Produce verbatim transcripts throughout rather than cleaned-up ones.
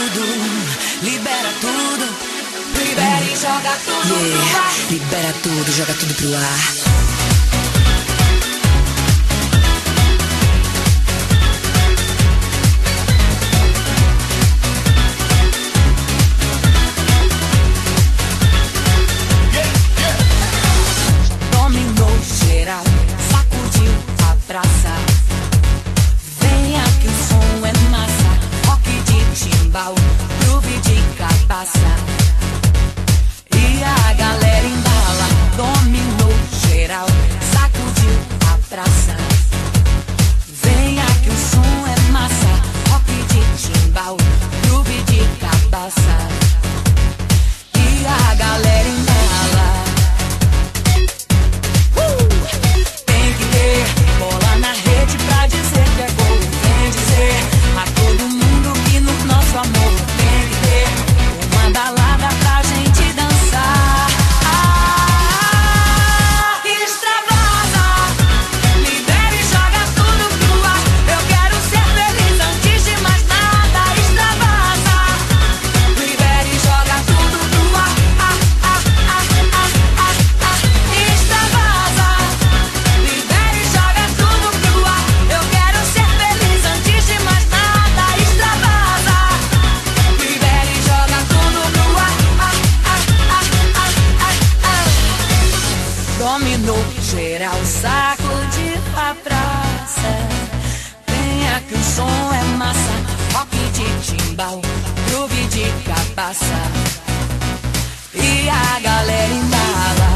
tudo, libera tudo. Libera e joga tudo yeah. pro ar. Libera tudo, joga tudo pro ar. Groove de cabaça e a galera embala, dominou geral, sacudiu a praça. Venha que o som é massa, rock de timbal, groove de cabaça e a galera embala. Uh! Tem que ter bola na rede pra dizer que é gol. Vem dizer a todo mundo que no nosso amor tem que ter uma balada pra gente dançar. Ah, extravasa, libera e joga tudo pro ar. Eu quero ser feliz antes de mais nada. Extravasa, libera e joga tudo pro ar. Ah, ah, ah, ah, ah, ah. Extravasa, libera e joga tudo pro ar. Eu quero ser feliz antes de mais nada. Extravasa, libera e joga tudo pro ar. Ah, ah, ah, ah, ah, ah. Dominou geral, sacude a praça. Venha que o som é massa, rock de timbal, groove de cabaça e a galera embala.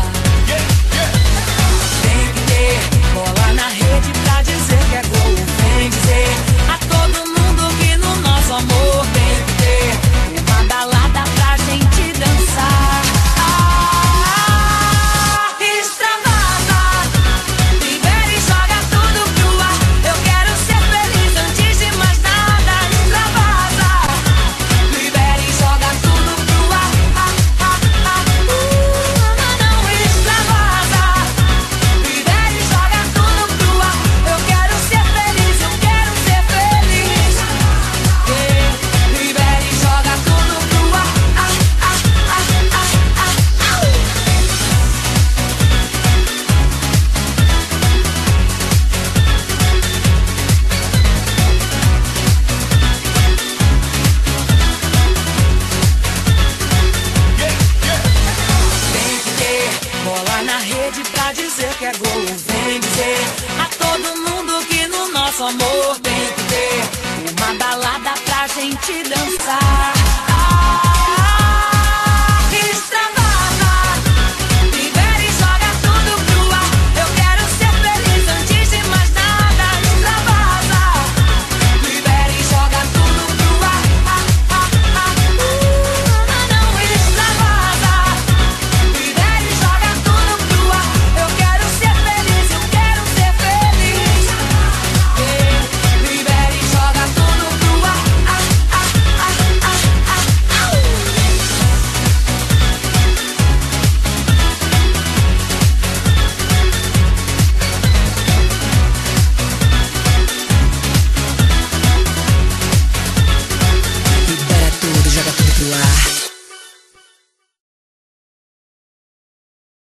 Tem que ter bola na rede pra dizer que é gol. Vem dizer a todo mundo que no nosso amor tem que ter uma balada pra gente dançar. Ah, extravasa, libera e joga tudo pro ar. Eu quero ser feliz antes de mais nada. Extravasa, libera e joga tudo pro ar. Ah, ah, ah, uh, não, não, extravasa, libera e joga tudo pro ar. Eu quero ser feliz, eu quero ser feliz. Yeah. Libera e joga tudo pro ar. Ah, ah, ah, ah, ah, ah. Tem que ter bola na rede pra dizer que é gol. Vem dizer a todo mundo que no nosso amor tem que ter uma balada pra gente dançar.